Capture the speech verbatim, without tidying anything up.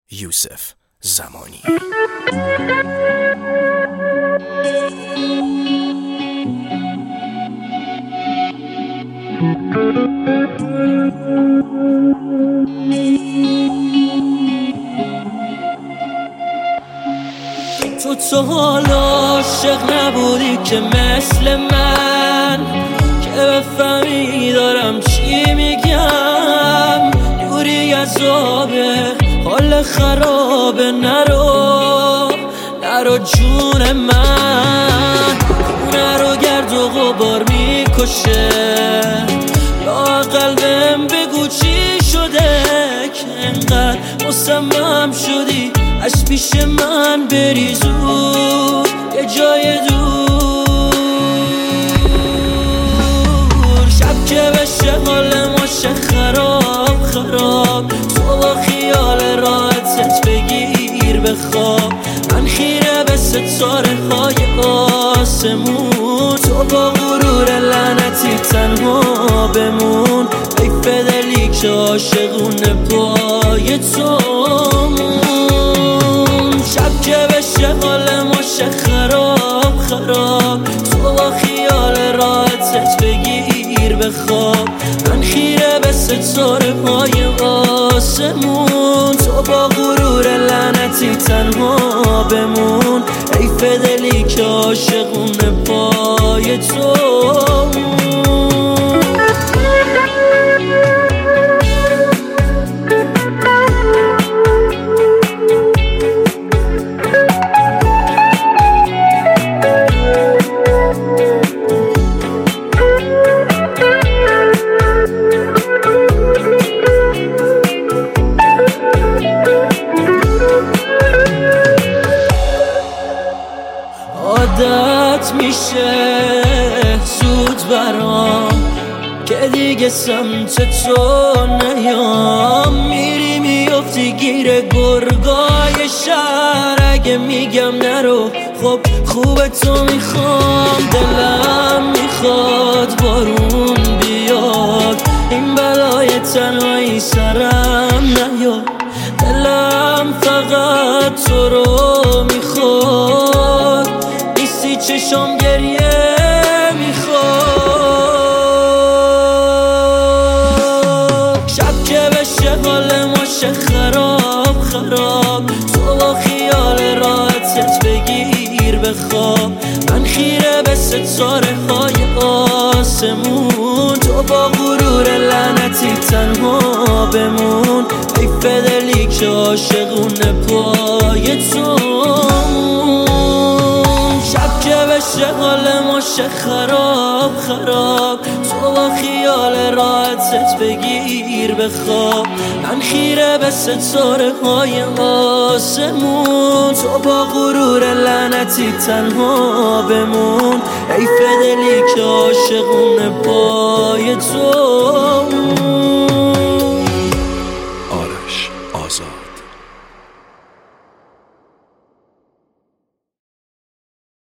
یوسف زمانی. تو تا حالا عاشق نبودی که مثل من، که بفهمی دارم چی میگم. دوری از آبه حال خرابه، نرو نرو جون من. خونه رو گرد و غبار میکشه، لااقل بهم بگو چی شده که انقدر مصمم شدی از پیش من بری زود یه جای دور. شب که بشه حال ما شه خراب خراب، تو با خیال راحتت بگیر بخواب. من خیره به ستاره های آسمون، تو با غرور لعنتی تنها بمون. حیف دلی که عاشقونه پای تو. شب که بشه حال ما شه خراب خراب، تو با خیال راحتت بگیر بخواب. من خیره به ستاره های آسمون، تو با غرور لعنتی تنها بمون. حیف دلی که عاشقونه پای تو. عادت میشه زود برام که دیگه سمت تو نیام. میری میافتی گیر گرگای شهر، اگه میگم نرو خب خوب تو میخوام. دلم میخواد بارون بیاد، این بلای تنهایی سرم نیاد. دلم فقط تو رو میخواد، نیستی چشم گریه میخواد. شب که بشه حال ما شه خراب خراب، تو با خیال راحتت بگیر بخواب. من خیره به ستاره های آسمون، تو با غرور لعنتی تنها بمون. حیف دلی که عاشقونه پای تو. شب که بشه حال ما شه خراب خراب، تو با خیال راحتت بگیر بخواب. من خیره به ستاره های آسمون، تو با غرور لعنتی تنها بمون. حیف دلی که عاشقونه پای تو.